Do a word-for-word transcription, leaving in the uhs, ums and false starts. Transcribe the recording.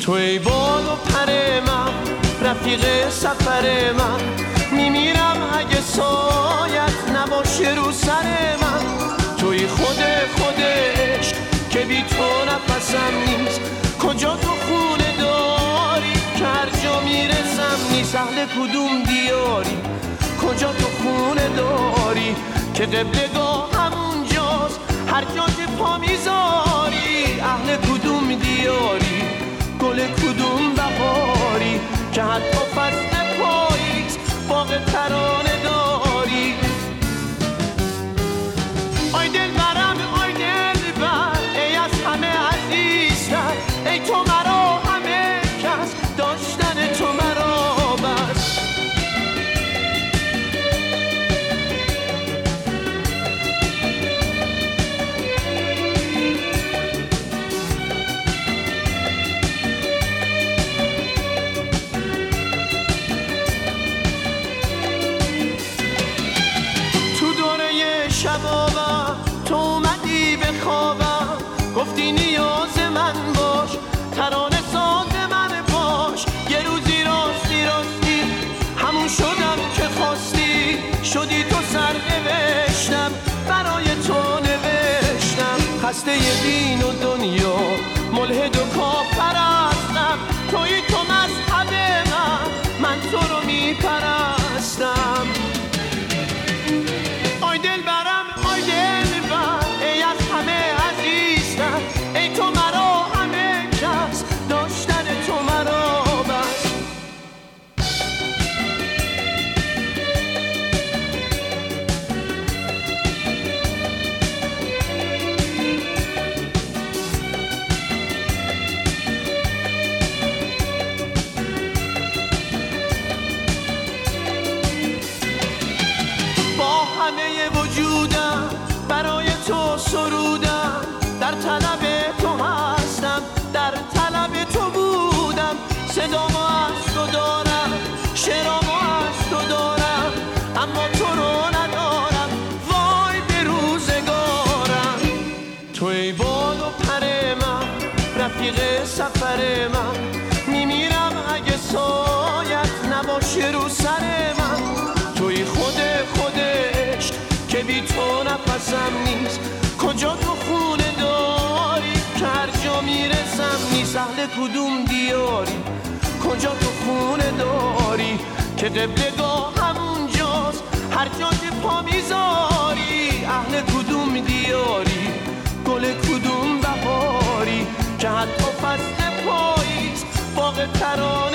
تو ای بال و پر من، رفیق سفر من، میمیرم اگه سایت نباشه رو سر من. توی خود خودش که بی تو نفسم نیست، کجا تو خونه داری که هر جا میرسم نیست. اهل کدوم دیاری، کجا تو خونه داری که قبلگاه همونجاست هر جا که پا میذاری. اهل کدوم دیاری، گل کدوم بهاری که حتی فصل پاییز باغ ترانه داری. آی دل برم، آی دل بر، ای از همه عزیزتر، ای تو مرا همه کس، داشتن تو مرا بس. شبابم تو اومدی به خوابم، گفتی نیاز من باش، ترانه ساز من باش. یه روزی راستی راستی همون شدم که خواستی، شدی تو سر نوشتم برای تو نوشتم. خسته دین و دنیا، ملحد و کافر هستم، توی تو مذهب من، من تو رو میپرستم. آی دل برم، آی دل بر، ای از همه عزیزتر، ای تو مرا همه کس، داشتن تو مرا بس. با همه وجودم برای تو سرودم، در طلب تو هستم، در طلب تو بودم. صدامو از تو دارم، شعرامو از تو دارم، اما تو رو ندارم، وای به روزگارم. تو ای بال و پر من، رفیق سفر من، میمیرم اگه سایت نباشه رو سر من. توی خود خودش که بی تو نفسم نیست، کجا تو خونه داری که هر جا میرسم نیست. اهل کدوم دیاری، کجا تو خونه داری که قبلگاه همونجاست هر جا که پا میذاری. اهل کدوم دیاری، گل کدوم بهاری که حتی فصل پاییز باغ ترانه